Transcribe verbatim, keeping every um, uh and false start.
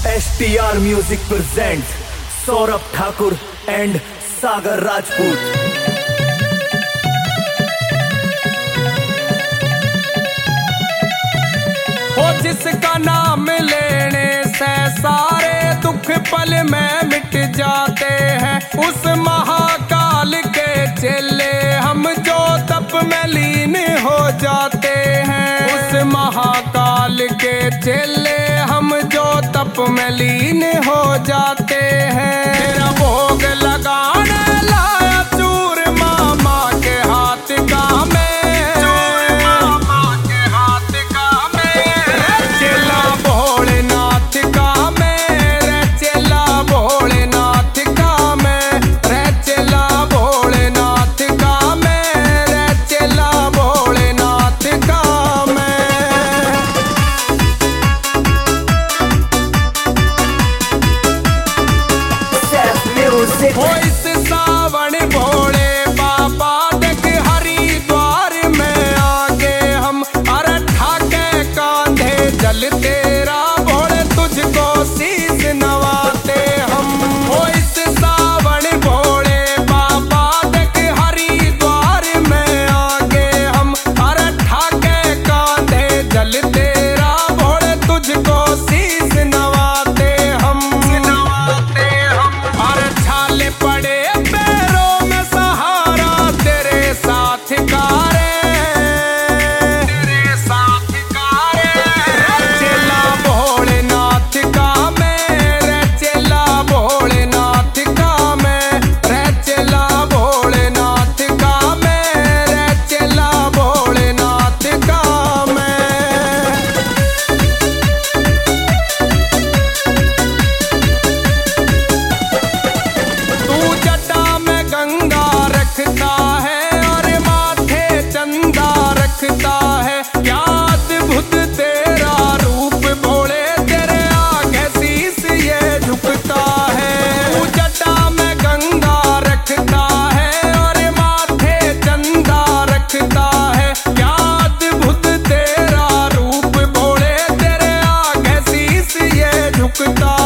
S T R music present Saurabh Thakur and Sagar Rajput. हो जिसका नाम लेने से सारे दुख पल में मिट जाते हैं, उस महाकाल के चेले हम जो तप में लीन हो जाते हैं। उस महाकाल के चेले हम जो तप में लीन हो जाते हैं। तेरा भोग लगाने लाया चूर मामा के हाथ का मैं, हो इस सावन भोले बाबा देख हरिद्वार में आगे हम, अरे ठाके कांधे जल तेरा भोले तुझको शीश नवाते हम। हो इस सावन भोले बाबा देख हरिद्वार में आगे हम, अरे ठाके कांधे जल तेरा भोले तुझको शीश नवाते हम नवाते हम। अरे छाले पड़े पैरों में सहारा तेरे साथ का रे, तेरे साथ का रे। चेला भोलेनाथ का मैं रे, चेला भोलेनाथ का मैं रे, चेला भोलेनाथ का मैं रे, चेला भोलेनाथ का मैं। तू जटा में गंगा रखता है और माथे चंदा रखता है, क्या अद्भुत तेरा रूप भोले तेरे आगे शीश ये झुकता है। तू जटा में गंगा रखता है और माथे चंदा रखता है, क्या अद्भुत तेरा रूप भोले तेरे आगे शीश ये झुकता